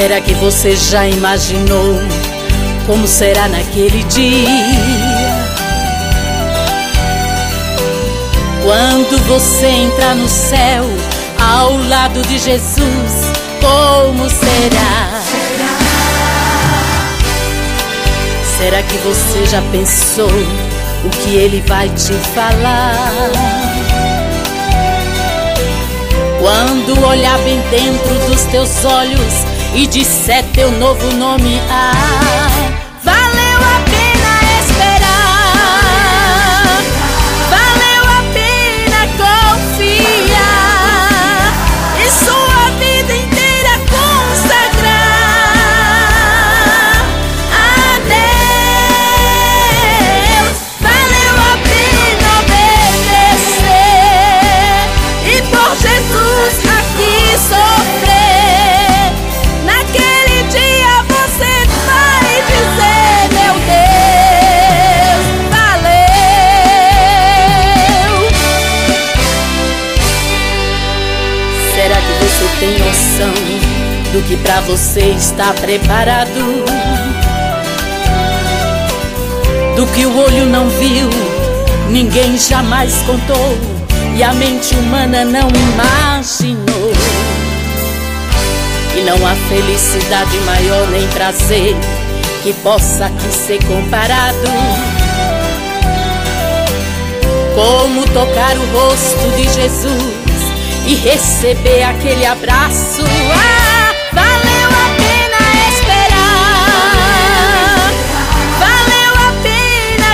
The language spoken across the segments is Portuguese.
Será que você já imaginou como será naquele dia? Quando você entrar no céu ao lado de Jesus, como será? Será que você já pensou o que ele vai te falar? Quando olhar bem dentro dos teus olhos e disser teu novo nome, valeu a pena esperar, valeu a pena confiar e sua vida inteira consagrar a Deus. Valeu a pena obedecer e por Jesus aqui sofrer. Naquele dia você vai dizer: meu Deus, valeu. Será que você tem noção do que pra você está preparado? Do que o olho não viu, ninguém jamais contou e a mente humana não imaginou. E não há felicidade maior nem prazer que possa aqui ser comparado, como tocar o rosto de Jesus e receber aquele abraço. Valeu a pena esperar, valeu a pena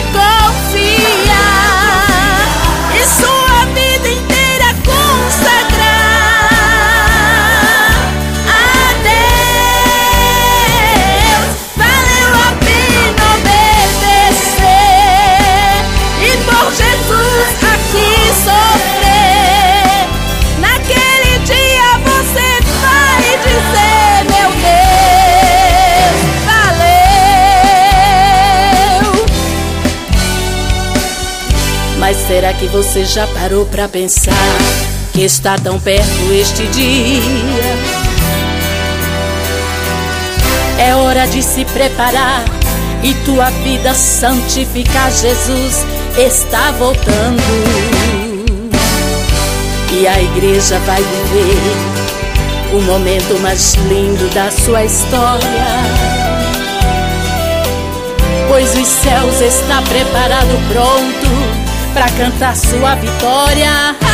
confiar e sua vida inteira consagrar a Deus. Valeu a pena obedecer e por Jesus aqui sofrer. Naquele dia você vai dizer: meu Deus, valeu. Mas será que você já parou pra pensar que está tão perto este dia? É hora de se preparar e tua vida santificar. Jesus está voltando e a igreja vai viver o momento mais lindo da sua história, pois os céus está preparado, pronto pra cantar sua vitória.